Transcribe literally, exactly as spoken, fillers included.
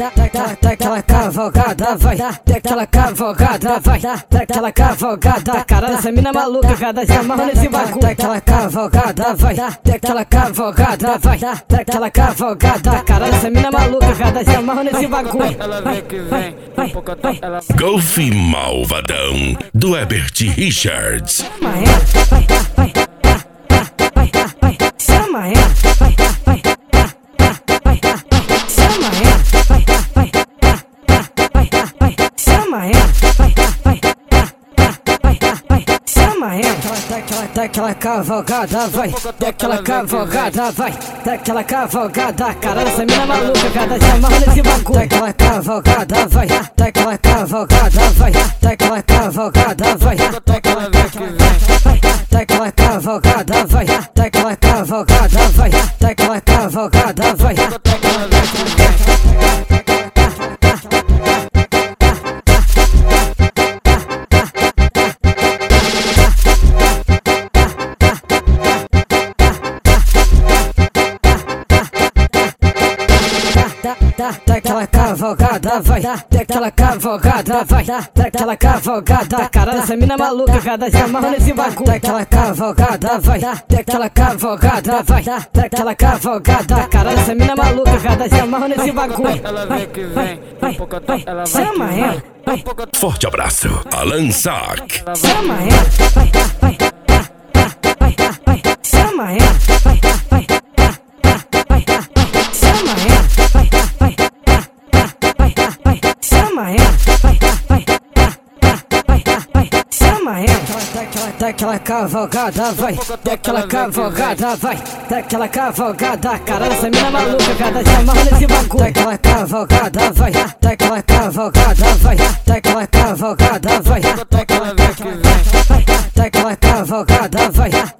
Daquela cavalgada, vai, daquela cavalgada, vai, daquela cavalgada, caralho, essa mina maluca, cada dia amarra nesse bagulho. Daquela cavalgada, vai, daquela cavalgada, vai, daquela cavalgada, caralho, essa mina maluca, cada dia amarra nesse bagulho. Ela vem que vem, um pouco ela Golf Malvadão, do Herbert Richards. Chama ela, vai, vai, vai, vai, vai, chama ela, vai, vai, vai, vai, chama ela, vai, vai, vai, vai, chama ela, vai, vai, vai, vai, chama ela. Daquela, daquela cavalgada, vai, daquela cavalgada, vai, daquela cavalgada, caralho, essa mina maluca, cada dia amarra nesse bagulho. Daquela cavalgada, vai, daquela cavalgada, vai, daquela cavalgada, vai, daquela vai, daquela cavalgada, vai, daquela cavalgada, vai, daquela cavalgada, vai. Daquela cavalgada, vai, daquela cavalgada, vai, daquela cavalgada, caralho, essa mina maluca, cada dia amarra nesse bagulho. Daquela cavalgada, vai, daquela cavalgada, vai, daquela cavalgada, caralho, essa mina maluca, cada dia amarra nesse bagulho. Ela vem que vem, um pouco ela chama ela, vai, Forte abraço, Alan Sack. chama ela, vai, vai, vai, vai, chama ela, vai, vai, vai, vai, chama ela, vai, vai, vai, vai, chama ela, vai, vai, vai, vai, chama ela. Daquela cavalgada, vai, daquela cavalgada, vai, daquela cavalgada, caralho, essa mina maluca, cada dia amarra nesse bagulho. Daquela cavalgada, vai, daquela cavalgada, vai, daquela cavalgada, vai, daquela vai, daquela cavalgada, vai,